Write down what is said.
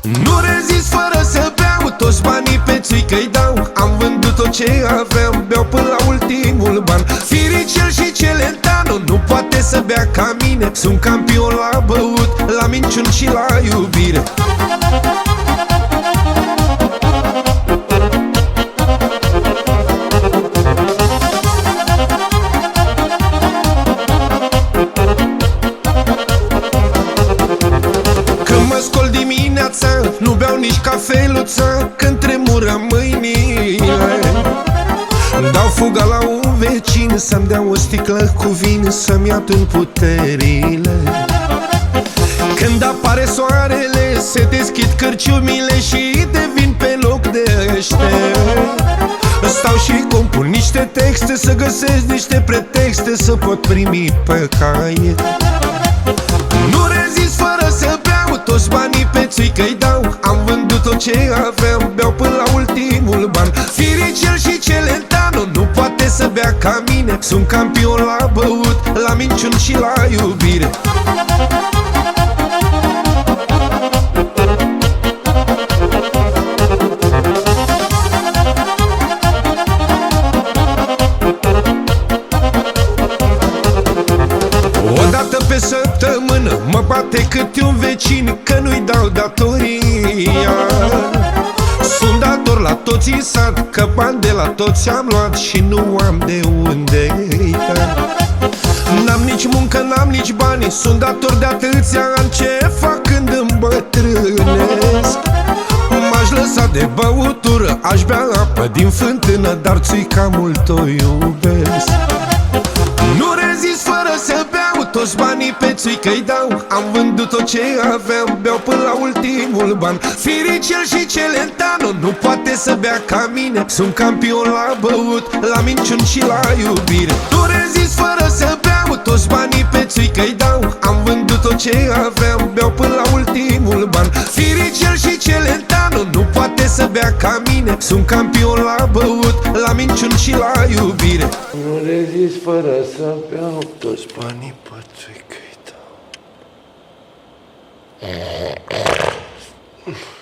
Nu rezist fără să beau, toți banii pe țuică-i dau. Am vândut tot ce aveam, beau până la ultimul ban. Firicel și Celentano nu poate să bea ca mine. Sunt campion la băut, la minciuni și la iubire. Nu beau nici cafeluță când tremură mâinile. Dau fuga la un vecin să-mi dea o sticlă cu vin, să-mi adun puterile. Când apare soarele, se deschid cârciumile și devin pe loc de ăștia. Stau și compun niște texte, să găsesc niște pretexte, să pot primi pe caiet. Nu rezist fără să beau, toți banii pe țuică-i dau. Am vândut tot ce aveam, beau până la ultimul ban. Firicel și Celentano nu poate să bea ca mine. Sunt campion la băut, la minciuni și la iubire. Odată pe săptămână mă bate câte un vecin că nu-i dau datoria. Sunt dator la toți în sat, că bani de la toți am luat și nu am de unde-i da. N-am nici muncă, n-am nici bani, sunt dator de atâția ani. Ce fac când îmbătrânesc? M-aș lăsa de băutură, aș bea apă din fântână, dar țuica mult o iubesc. Nu rezist fără să beau, toți banii pe țuică-i dau. Am vândut tot ce aveam, beau până la ultimul ban. Firicel și Celentano nu poate să bea ca mine. Sunt campion la băut, la minciuni și la iubire. Nu rezist fără să beau, toți banii pe țuică-i dau. Am vândut tot ce aveam, beau până la ultimul ban. Firicel și Celentano nu poate să bea ca mine. Sunt campion la băut, la minciuni și la iubire. Nu rezist fără să beau, toți banii pe țuică-i dau.